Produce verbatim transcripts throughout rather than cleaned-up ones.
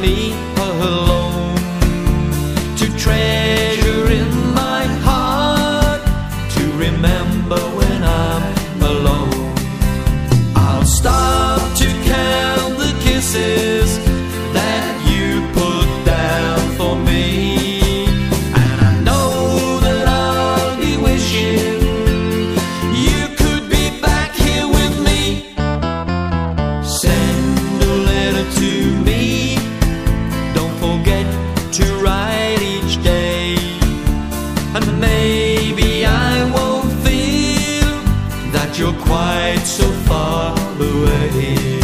me alone, to treasure in my heart, to remember when I'm alone. I'll stop to count the kisses that you put down for me, and I know that I'll be wishing you could be back here with me. Send a letter to me, don't forget to write each day, and maybe I won't feel that you're quite so far away.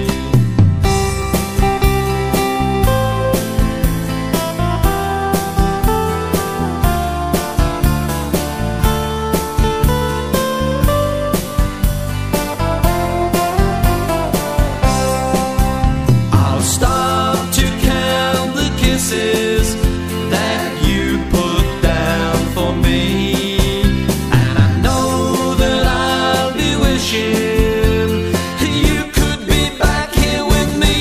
I'll stop to count the kisses that you put down for me, and I know that I'll be wishing you could be back here with me.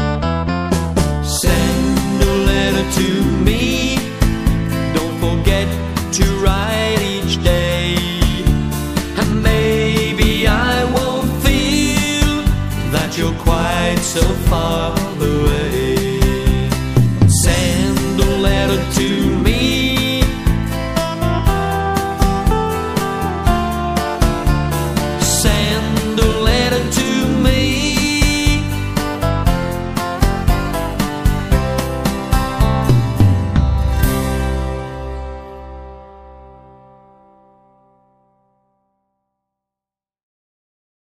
Send a letter to me, don't forget to write each day, and maybe I won't feel that you're quite so far